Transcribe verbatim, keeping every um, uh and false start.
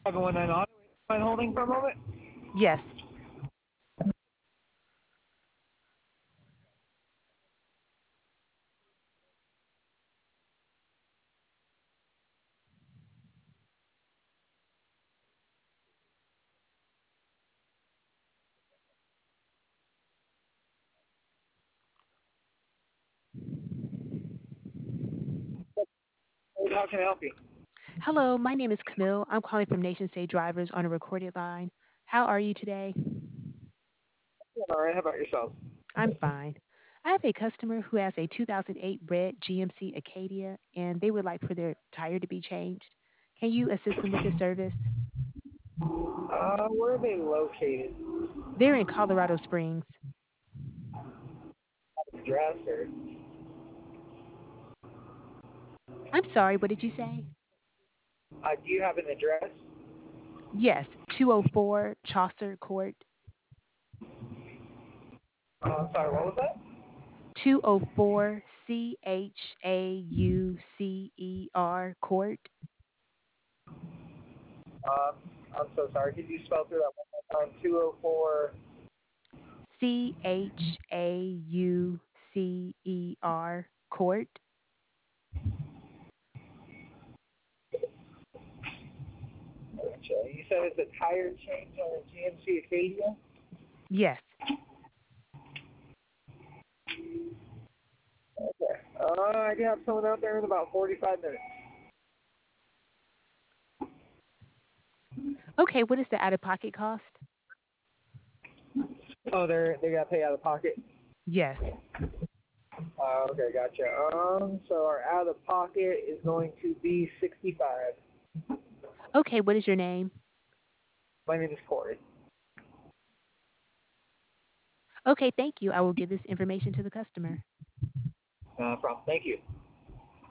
seven one nine Auto. Mind holding for a moment? Yes. How can I help you? Hello, my name is Camille. I'm calling from Nation State Drivers on a recorded line. How are you today? All right. How about yourself? I'm fine. I have a customer who has a two thousand eight red G M C Acadia, and they would like for their tire to be changed. Can you assist them with this service? Uh, where are they located? They're in Colorado Springs. Address or I'm sorry, what did you say? uh, do you have an address? Yes, two oh four Chaucer Court. Uh, sorry, what was that? two oh four C H A U C E R Court. Um, I'm so sorry. Could you spell through that one more time? two oh four. C H A U C E R Court. Gotcha. You said it's a tire change on a G M C Acadia? Yes. Okay. Uh, I do have someone out there in about forty-five minutes. Okay, what is the out of pocket cost? Oh, they're they got to pay out of pocket. Yes. Uh, okay, gotcha. Um, so our out of pocket is going to be sixty-five. Okay, what is your name? My name is Corey. Okay, thank you. I will give this information to the customer. No problem. Thank you.